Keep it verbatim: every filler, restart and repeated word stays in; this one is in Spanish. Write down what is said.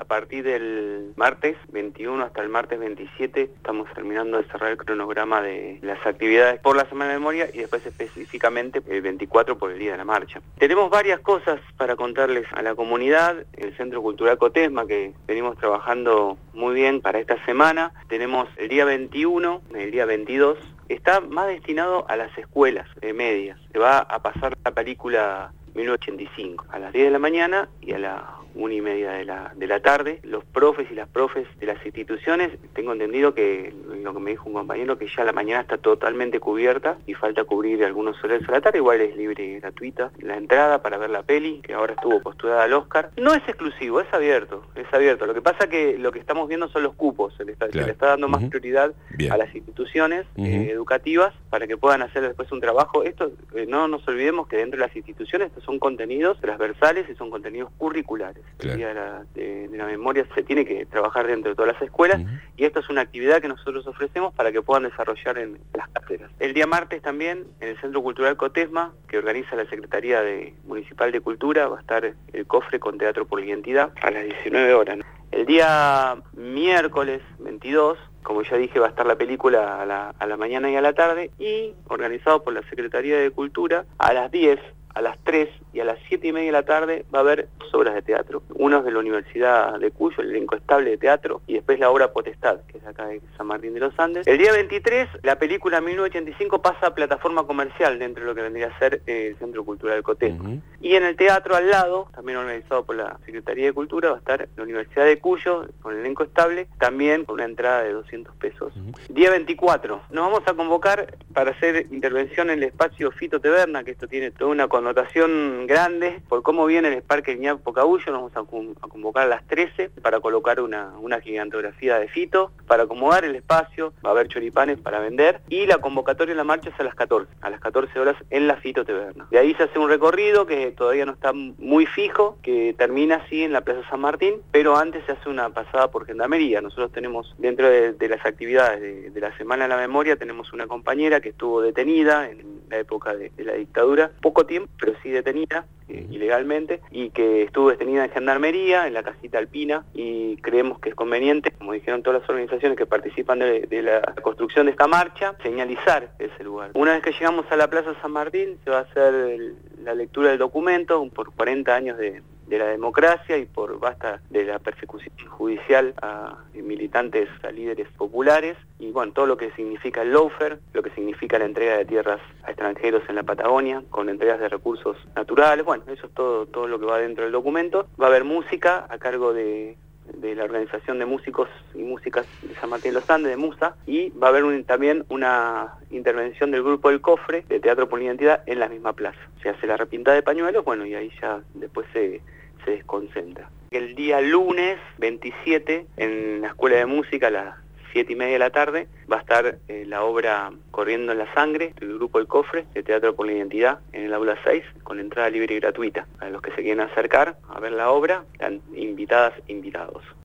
partir del martes veintiuno hasta el martes veintisiete estamos terminando de cerrar el cronograma de las actividades por la Semana de Memoria y después específicamente el veinticuatro por el Día de la Marcha. Tenemos varias cosas para contarles a la comunidad. El Centro Cultural Cotesma, que venimos trabajando muy bien para esta semana. Tenemos el día veintiuno, el día veintidós, está más destinado a las escuelas eh, medias. Se va a pasar la película mil novecientos ochenta y cinco a las diez de la mañana y a la una y media de la, de la tarde. Los profes y las profes de las instituciones, tengo entendido que, lo que me dijo un compañero, que ya la mañana está totalmente cubierta y falta cubrir algunos horarios a la tarde. Igual es libre y gratuita la entrada para ver la peli, que ahora estuvo postulada al Oscar. No es exclusivo, es abierto, es abierto. Lo que pasa que lo que estamos viendo son los cupos. Se le está, claro. se le está dando más uh-huh. prioridad Bien. a las instituciones uh-huh. eh, educativas para que puedan hacer después un trabajo. Esto, eh, no nos olvidemos que dentro de las instituciones estos son contenidos transversales y son contenidos curriculares. Claro. El Día de la, de, de la Memoria se tiene que trabajar dentro de todas las escuelas uh-huh. y esto es una actividad que nosotros ofrecemos para que puedan desarrollar en las cátedras. El día martes también, en el Centro Cultural Cotesma, que organiza la Secretaría de, Municipal de Cultura, va a estar el cofre con Teatro por la Identidad a las diecinueve horas, ¿no? El día miércoles veintidós, como ya dije, va a estar la película a la, a la mañana y a la tarde, y organizado por la Secretaría de Cultura, a las diez, a las tres y a las siete y media de la tarde va a haber dos obras de teatro. Uno es de la Universidad de Cuyo, el elenco estable de teatro, y después la obra Potestad, que es acá de San Martín de los Andes. El día veintitrés, la película mil novecientos ochenta y cinco pasa a plataforma comercial dentro de lo que vendría a ser eh, el Centro Cultural Cotesma. Uh-huh. Y en el teatro al lado, también organizado por la Secretaría de Cultura, va a estar la Universidad de Cuyo, con el elenco estable, también con una entrada de doscientos pesos. Uh-huh. Día veinticuatro, nos vamos a convocar para hacer intervención en el espacio Fito Teberna, que esto tiene toda una connotación grande por cómo viene el Parque Ñapo Cabullo. Nos vamos a, a convocar a las trece para colocar una, una gigantografía de Fito, para acomodar el espacio. Va a haber choripanes para vender y la convocatoria en la marcha es a las catorce, a las catorce horas en la Fito Teberna. De ahí se hace un recorrido que todavía no está muy fijo, que termina así en la Plaza San Martín, pero antes se hace una pasada por Gendarmería. Nosotros tenemos dentro de, de las actividades de, de la Semana de la Memoria, tenemos una compañera que estuvo detenida en la época de, de la dictadura, poco tiempo, pero sí detenida eh, ilegalmente, y que estuvo detenida en Gendarmería, en la casita alpina, y creemos que es conveniente, como dijeron todas las organizaciones que participan de, de la construcción de esta marcha, señalizar ese lugar. Una vez que llegamos a la Plaza San Martín, se va a hacer el, la lectura del documento por cuarenta años de de la democracia y por basta de la persecución judicial a militantes, a líderes populares, y bueno, todo lo que significa el lawfare, lo que significa la entrega de tierras a extranjeros en la Patagonia, con entregas de recursos naturales. Bueno, eso es todo, todo lo que va dentro del documento. Va a haber música a cargo de de la Organización de Músicos y Músicas de San Martín de los Andes, de MUSA, y va a haber un, también una intervención del grupo del Cofre de Teatro por la Identidad en la misma plaza. Se hace la repintada de pañuelos, bueno, y ahí ya después se, se desconcentra. El día lunes veintisiete, en la Escuela de Música, a las siete y media de la tarde, va a estar eh, la obra Corriendo en la Sangre, del grupo El Cofre, de Teatro por la Identidad, en el aula seis, con entrada libre y gratuita. A los que se quieren acercar a ver la obra, están invitadas, invitados.